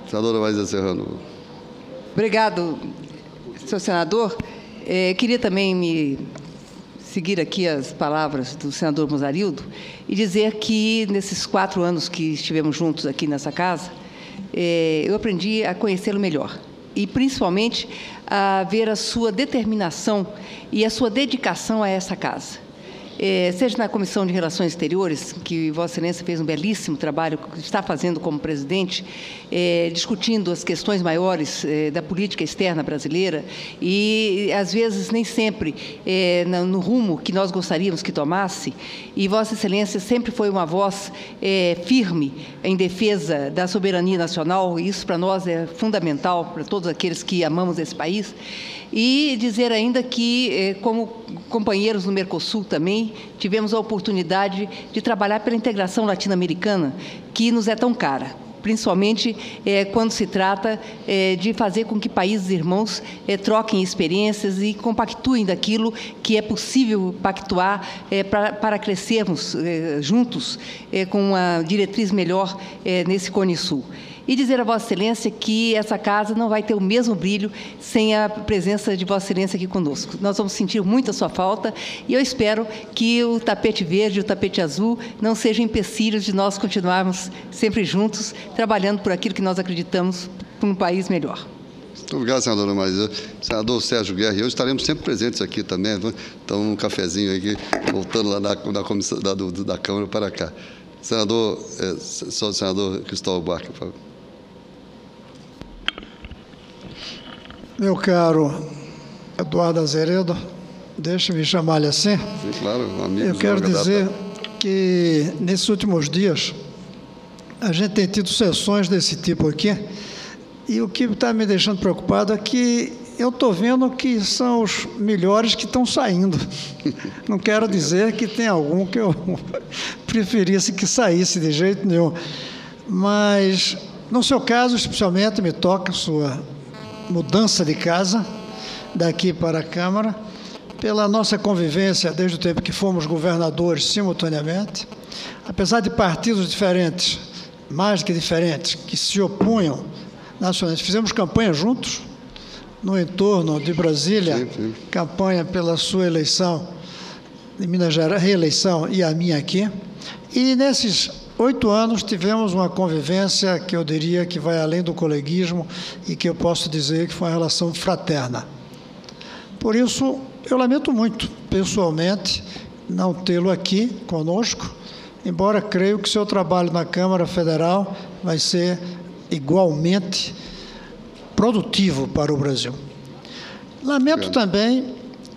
Senadora Marisa Serrano. Obrigado, senhor senador. Queria também me seguir aqui as palavras do senador Mozarildo e dizer que, nesses 4 anos que estivemos juntos aqui nessa casa, eu aprendi a conhecê-lo melhor e, principalmente, a ver a sua determinação e a sua dedicação a essa casa. Seja na Comissão de Relações Exteriores, que Vossa Excelência fez um belíssimo trabalho, está fazendo como presidente, discutindo as questões maiores da política externa brasileira e, às vezes, nem sempre no rumo que nós gostaríamos que tomasse, e Vossa Excelência sempre foi uma voz firme em defesa da soberania nacional, e isso para nós é fundamental, para todos aqueles que amamos esse país. E dizer ainda que, como companheiros no Mercosul também, tivemos a oportunidade de trabalhar pela integração latino-americana, que nos é tão cara, principalmente quando se trata de fazer com que países irmãos troquem experiências e compactuem daquilo que é possível pactuar para crescermos juntos com uma diretriz melhor nesse Cone Sul. E dizer a Vossa Excelência que essa casa não vai ter o mesmo brilho sem a presença de Vossa Excelência aqui conosco. Nós vamos sentir muito a sua falta e eu espero que o tapete verde e o tapete azul não sejam empecilhos de nós continuarmos sempre juntos, trabalhando por aquilo que nós acreditamos para um país melhor. Muito obrigado, senadora Marisa. Senador Sérgio Guerra e eu estaremos sempre presentes aqui também. Então, um cafezinho aqui, voltando lá da comissão da Câmara para cá. Senador Cristóvão Buarque, por favor. Meu caro Eduardo Azeredo, deixe-me chamar-lhe assim. Sim, claro, amigo. Eu quero dizer que, nesses últimos dias, a gente tem tido sessões desse tipo aqui, e o que está me deixando preocupado é que eu estou vendo que são os melhores que estão saindo. Não quero dizer que tem algum que eu preferisse que saísse de jeito nenhum, mas, no seu caso, especialmente, me toca a sua mudança de casa, daqui para a Câmara, pela nossa convivência desde o tempo que fomos governadores simultaneamente, apesar de partidos diferentes, mais que diferentes, que se opunham nacionalmente. Fizemos campanha juntos, no entorno de Brasília, sim. Campanha pela sua eleição, em Minas Gerais, reeleição, e a minha aqui. E nesses 8 anos tivemos uma convivência que eu diria que vai além do coleguismo e que eu posso dizer que foi uma relação fraterna. Por isso, eu lamento muito, pessoalmente, não tê-lo aqui conosco, embora creio que seu trabalho na Câmara Federal vai ser igualmente produtivo para o Brasil. Lamento também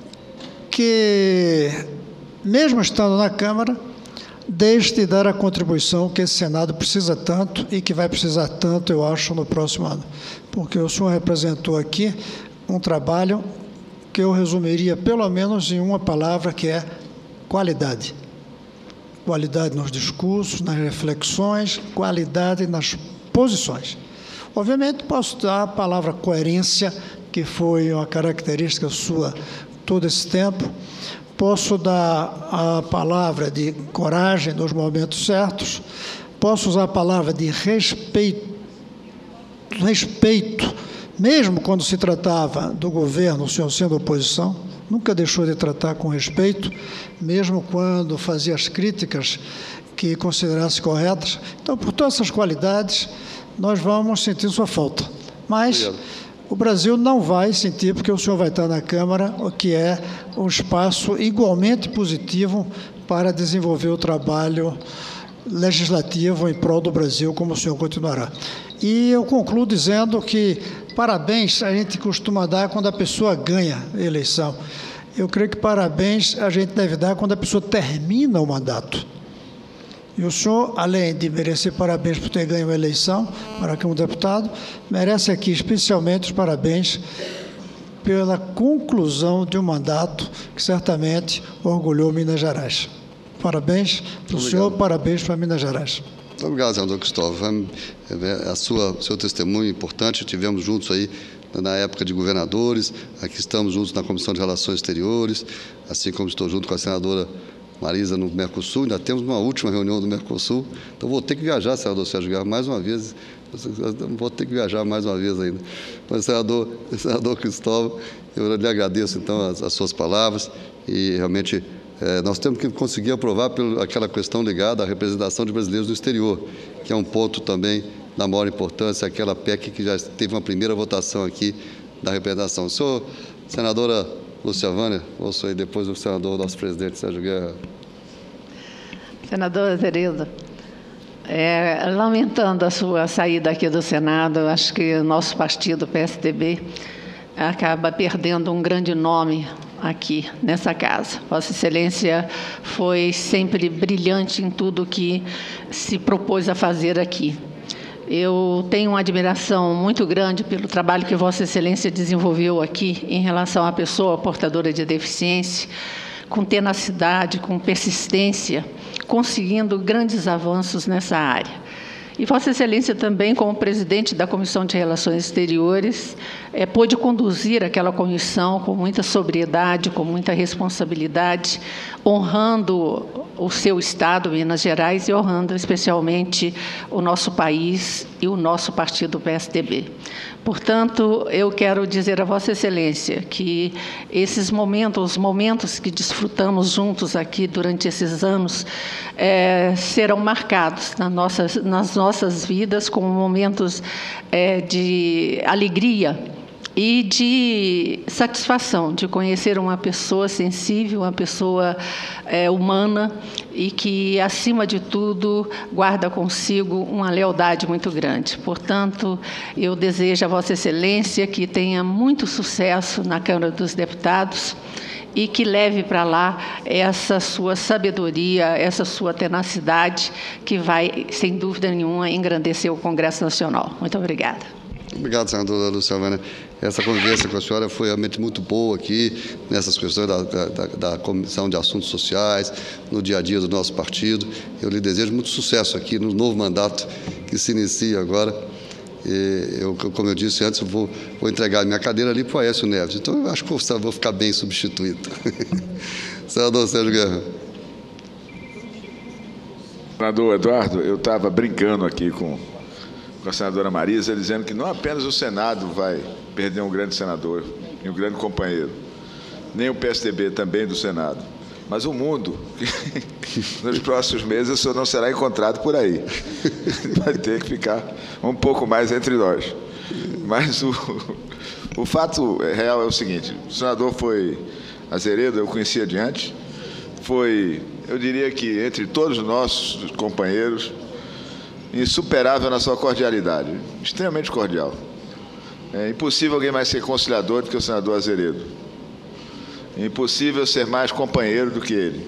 que, mesmo estando na Câmara, deixe de dar a contribuição que esse Senado precisa tanto e que vai precisar tanto, eu acho, no próximo ano. Porque o senhor representou aqui um trabalho que eu resumiria pelo menos em uma palavra, que é qualidade. Qualidade nos discursos, nas reflexões, qualidade nas posições. Obviamente, posso dar a palavra coerência, que foi uma característica sua todo esse tempo. Posso dar a palavra de coragem nos momentos certos. Posso usar a palavra de respeito, mesmo quando se tratava do governo, o senhor sendo oposição, nunca deixou de tratar com respeito, mesmo quando fazia as críticas que considerasse corretas. Então, por todas essas qualidades, nós vamos sentir sua falta. Mas o Brasil não vai sentir, porque o senhor vai estar na Câmara, o que é um espaço igualmente positivo para desenvolver o trabalho legislativo em prol do Brasil, como o senhor continuará. E eu concluo dizendo que parabéns a gente costuma dar quando a pessoa ganha a eleição. Eu creio que parabéns a gente deve dar quando a pessoa termina o mandato. E o senhor, além de merecer parabéns por ter ganho a eleição para como deputado, merece aqui especialmente os parabéns pela conclusão de um mandato que certamente orgulhou Minas Gerais. Parabéns para o senhor, parabéns para Minas Gerais. Muito obrigado, senador Cristóvão. O seu testemunho é importante, estivemos juntos aí na época de governadores, aqui estamos juntos na Comissão de Relações Exteriores, assim como estou junto com a senadora Marisa no Mercosul, ainda temos uma última reunião do Mercosul, então vou ter que viajar, senador Sérgio Guerra, mais uma vez Vou ter que viajar mais uma vez ainda. Mas, senador Cristóvão, eu lhe agradeço, então, as suas palavras e, realmente, nós temos que conseguir aprovar aquela questão ligada à representação de brasileiros no exterior, que é um ponto também da maior importância, aquela PEC que já teve uma primeira votação aqui da representação. Senadora Lúcia Vânia, ouço aí depois o senador, nosso presidente Sérgio Guerra. Senador Azeredo, lamentando a sua saída aqui do Senado, acho que o nosso partido, PSDB, acaba perdendo um grande nome aqui nessa casa. Vossa Excelência foi sempre brilhante em tudo que se propôs a fazer aqui. Eu tenho uma admiração muito grande pelo trabalho que Vossa Excelência desenvolveu aqui em relação à pessoa portadora de deficiência, com tenacidade, com persistência, conseguindo grandes avanços nessa área. E Vossa Excelência também, como presidente da Comissão de Relações Exteriores, pôde conduzir aquela comissão com muita sobriedade, com muita responsabilidade, honrando o seu Estado, Minas Gerais, e honrando especialmente o nosso país e o nosso partido PSDB. Portanto, eu quero dizer a Vossa Excelência que esses momentos, os momentos que desfrutamos juntos aqui durante esses anos, serão marcados nas nossas vidas como momentos de alegria e de satisfação de conhecer uma pessoa sensível, uma pessoa humana e que, acima de tudo, guarda consigo uma lealdade muito grande. Portanto, eu desejo a Vossa Excelência que tenha muito sucesso na Câmara dos Deputados e que leve para lá essa sua sabedoria, essa sua tenacidade, que vai, sem dúvida nenhuma, engrandecer o Congresso Nacional. Muito obrigada. Obrigado, senadora Lúcia Vânia. Essa conversa com a senhora foi realmente muito boa aqui, nessas questões da Comissão de Assuntos Sociais, no dia a dia do nosso partido. Eu lhe desejo muito sucesso aqui no novo mandato que se inicia agora. Como eu disse antes, eu vou entregar a minha cadeira ali para o Aécio Neves. Então, eu acho que eu vou ficar bem substituído. Senador Sérgio Guerra. Senador Eduardo, eu estava brincando aqui com a senadora Marisa, dizendo que não apenas o Senado vai perder um grande senador e um grande companheiro, nem o PSDB também do Senado, mas o mundo, que nos próximos meses o senhor não será encontrado por aí. Vai ter que ficar um pouco mais entre nós. Mas o fato real é o seguinte: o senador Azeredo, eu conhecia de antes, eu diria que entre todos os nossos companheiros, insuperável na sua cordialidade, extremamente cordial. É impossível alguém mais ser conciliador do que o senador Azeredo. É impossível ser mais companheiro do que ele.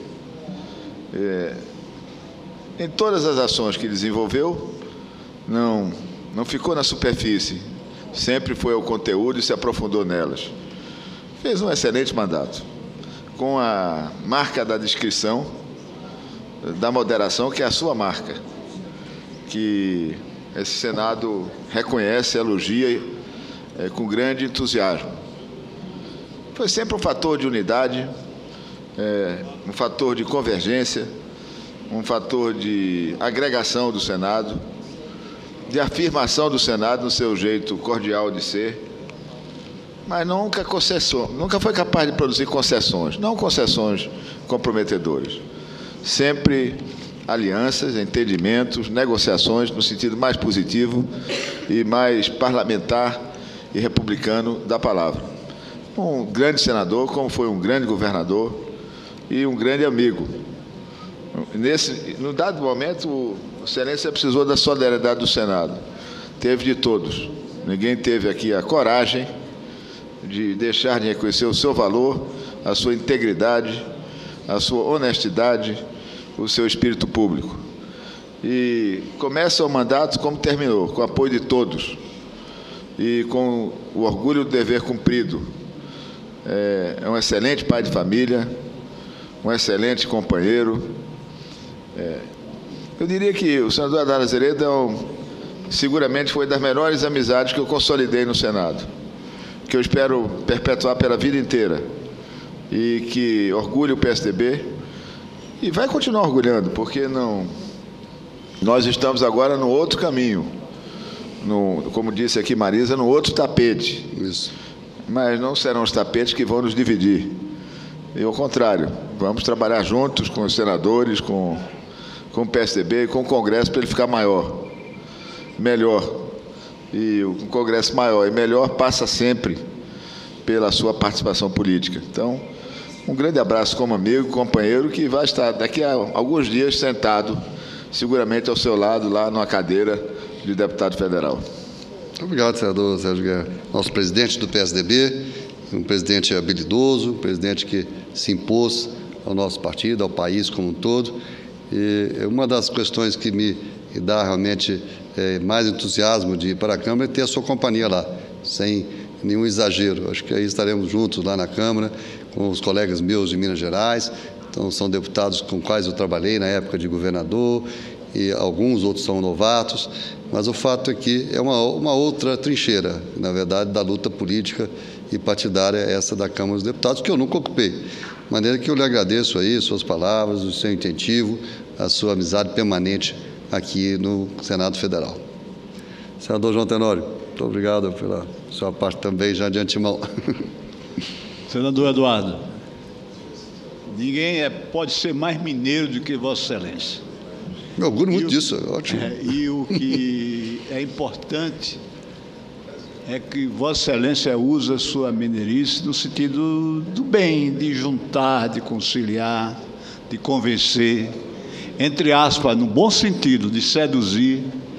Em todas as ações que desenvolveu, não ficou na superfície, sempre foi ao conteúdo e se aprofundou nelas. Fez um excelente mandato, com a marca da discrição, da moderação, que é a sua marca, que esse Senado reconhece, elogia com grande entusiasmo. Foi sempre um fator de unidade, um fator de convergência, um fator de agregação do Senado, de afirmação do Senado no seu jeito cordial de ser, mas nunca foi capaz de produzir concessões, não concessões comprometedoras. Sempre alianças, entendimentos, negociações no sentido mais positivo e mais parlamentar e republicano da palavra. Um grande senador, como foi um grande governador e um grande amigo. No dado momento, o Excelência precisou da solidariedade do Senado. Teve de todos. Ninguém teve aqui a coragem de deixar de reconhecer o seu valor, a sua integridade, a sua honestidade, o seu espírito público. E começa o mandato como terminou, com o apoio de todos e com o orgulho do dever cumprido. É um excelente pai de família, um excelente companheiro. Eu diria que o senador Haddad Azeredo seguramente foi das melhores amizades que eu consolidei no Senado, que eu espero perpetuar pela vida inteira e que orgulha o PSDB e vai continuar orgulhando, porque nós estamos agora no outro caminho. como disse aqui Marisa, no outro tapete. Isso. Mas não serão os tapetes que vão nos dividir. E ao contrário, vamos trabalhar juntos com os senadores, com o PSDB e com o Congresso para ele ficar maior, melhor. E o Congresso maior e melhor passa sempre pela sua participação política. Então, um grande abraço como amigo, companheiro, que vai estar daqui a alguns dias sentado, seguramente ao seu lado, lá numa cadeira de deputado federal. Obrigado, senador Sérgio Guerra. Nosso presidente do PSDB, um presidente habilidoso, um presidente que se impôs ao nosso partido, ao país como um todo. E uma das questões que me dá realmente mais entusiasmo de ir para a Câmara é ter a sua companhia lá, sem nenhum exagero. Acho que aí estaremos juntos lá na Câmara, com os colegas meus de Minas Gerais. Então, são deputados com quais eu trabalhei na época de governador, e alguns outros são novatos, mas o fato é que é uma outra trincheira, na verdade, da luta política e partidária, essa da Câmara dos Deputados, que eu nunca ocupei. De maneira que eu lhe agradeço aí suas palavras, o seu incentivo, a sua amizade permanente aqui no Senado Federal. Senador João Tenório, muito obrigado pela sua parte também, já de antemão. Senador Eduardo, ninguém pode ser mais mineiro do que Vossa Excelência. Me orgulho muito disso, é ótimo. E o que é importante é que Vossa Excelência usa a sua mineirice no sentido do bem, de juntar, de conciliar, de convencer, entre aspas, no bom sentido, de seduzir.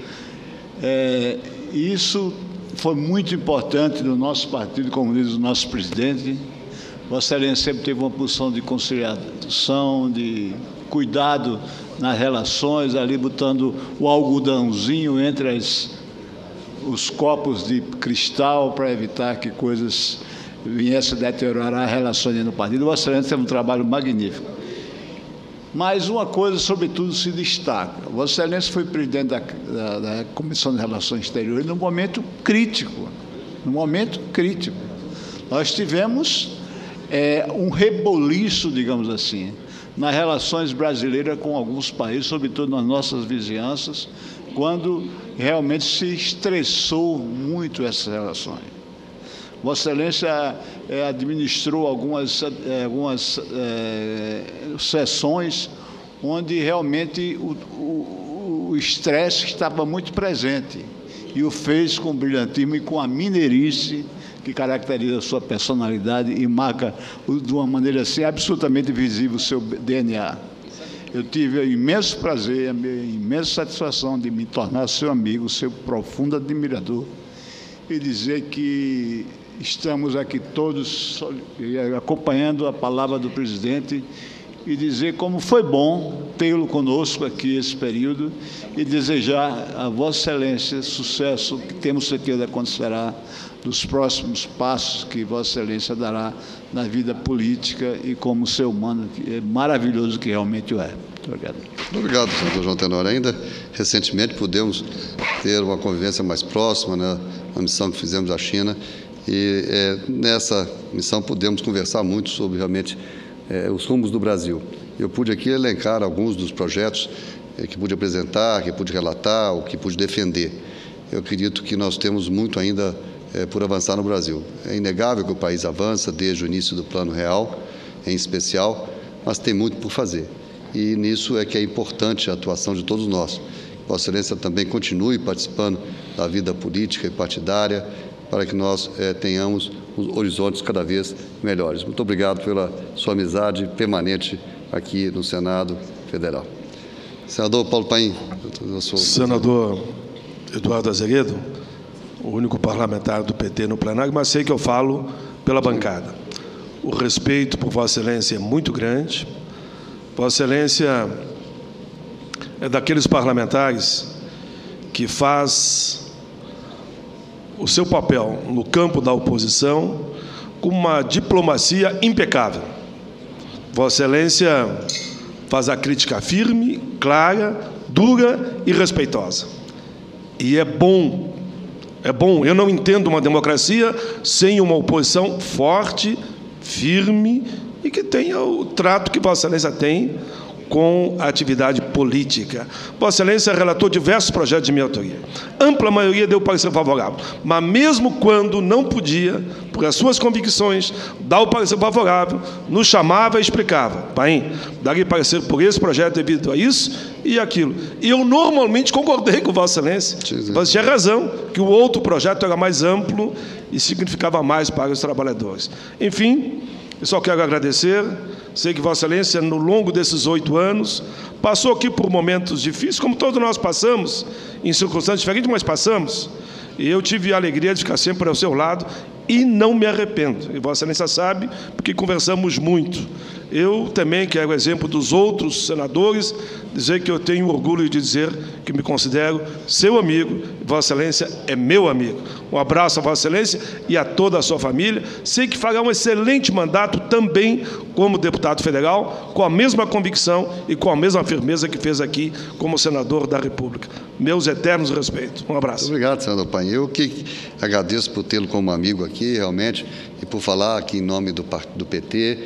Isso foi muito importante no nosso partido, como diz o nosso presidente. Vossa Excelência sempre teve uma posição de conciliação, de cuidado nas relações, ali botando o algodãozinho entre os copos de cristal para evitar que coisas viessem a deteriorar as relações no partido. Vossa Excelência teve um trabalho magnífico. Mas uma coisa, sobretudo, se destaca. Vossa Excelência foi presidente da Comissão de Relações Exteriores num momento crítico. Nós tivemos um reboliço, digamos assim, nas relações brasileiras com alguns países, sobretudo nas nossas vizinhanças, quando realmente se estressou muito essas relações. Vossa Excelência administrou algumas sessões onde realmente o estresse estava muito presente e o fez com brilhantismo e com a mineirice que caracteriza a sua personalidade e marca de uma maneira assim absolutamente visível o seu DNA. Eu tive o imenso prazer, a imensa satisfação de me tornar seu amigo, seu profundo admirador, e dizer que estamos aqui todos acompanhando a palavra do presidente e dizer como foi bom tê-lo conosco aqui esse período e desejar a Vossa Excelência sucesso, que temos certeza acontecerá dos próximos passos que Vossa Excelência dará na vida política e como ser humano maravilhoso que realmente o é. Muito obrigado. Muito obrigado, senador João Tenório. Ainda recentemente pudemos ter uma convivência mais próxima, né, na missão que fizemos à China, e nessa missão pudemos conversar muito sobre realmente os rumos do Brasil. Eu pude aqui elencar alguns dos projetos que pude apresentar, que pude relatar, ou que pude defender. Eu acredito que nós temos muito ainda por avançar no Brasil. É inegável que o país avança desde o início do Plano Real, em especial, mas tem muito por fazer. E nisso é que é importante a atuação de todos nós. Vossa Excelência também continue participando da vida política e partidária para que nós tenhamos os horizontes cada vez melhores. Muito obrigado pela sua amizade permanente aqui no Senado Federal. Senador Paulo Paim. Senador Eduardo Azeredo, o único parlamentar do PT no plenário, mas sei que eu falo pela bancada. O respeito por Vossa Excelência é muito grande. Vossa Excelência é daqueles parlamentares que faz o seu papel no campo da oposição com uma diplomacia impecável. Vossa Excelência faz a crítica firme, clara, dura e respeitosa. E é bom, eu não entendo uma democracia sem uma oposição forte, firme e que tenha o trato que Vossa Excelência tem com a atividade política. Vossa Excelência relatou diversos projetos de minha autoria. Ampla maioria deu parecer favorável, mas mesmo quando não podia, por as suas convicções, dar o parecer favorável, nos chamava e explicava: Paim, daria parecer por esse projeto devido a isso e aquilo. E eu normalmente concordei com Vossa Excelência. Você tinha razão, que o outro projeto era mais amplo e significava mais para os trabalhadores. Enfim, eu só quero agradecer. Sei que Vossa Excelência, no longo desses 8 anos, passou aqui por momentos difíceis, como todos nós passamos, em circunstâncias diferentes, mas passamos. E eu tive a alegria de ficar sempre ao seu lado e não me arrependo. E Vossa Excelência sabe, porque conversamos muito. Eu também quero, exemplo dos outros senadores, dizer que eu tenho orgulho de dizer que me considero seu amigo, Vossa Excelência é meu amigo. Um abraço a Vossa Excelência e a toda a sua família. Sei que fará um excelente mandato também como deputado federal, com a mesma convicção e com a mesma firmeza que fez aqui como senador da República. Meus eternos respeitos. Um abraço. Obrigado, senador Paim. Eu que agradeço por tê-lo como amigo aqui, realmente, e por falar aqui em nome do PT.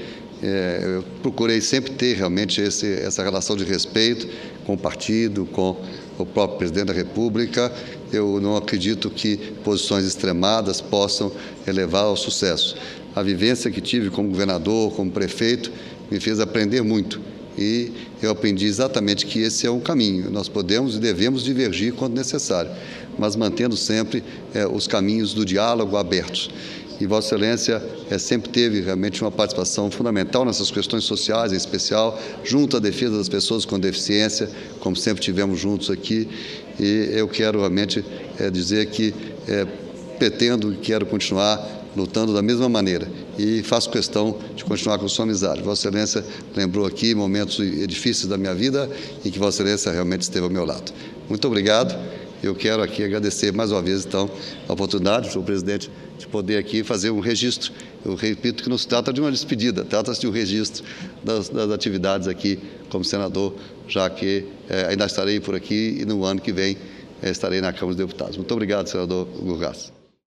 Eu procurei sempre ter realmente essa relação de respeito com o partido, com o próprio presidente da República. Eu não acredito que posições extremadas possam elevar ao sucesso. A vivência que tive como governador, como prefeito, me fez aprender muito. E eu aprendi exatamente que esse é um caminho. Nós podemos e devemos divergir quando necessário, mas mantendo sempre os caminhos do diálogo abertos. E Vossa Excelência sempre teve realmente uma participação fundamental nessas questões sociais, em especial, junto à defesa das pessoas com deficiência, como sempre tivemos juntos aqui. E eu quero realmente dizer que pretendo e quero continuar lutando da mesma maneira e faço questão de continuar com sua amizade. Vossa Excelência lembrou aqui momentos difíceis da minha vida em que Vossa Excelência realmente esteve ao meu lado. Muito obrigado. Eu quero aqui agradecer mais uma vez, então, a oportunidade, senhor presidente, de poder aqui fazer um registro. Eu repito que não se trata de uma despedida, trata-se de um registro das atividades aqui como senador, já que ainda estarei por aqui e no ano que vem estarei na Câmara dos Deputados. Muito obrigado, senador Gurgás.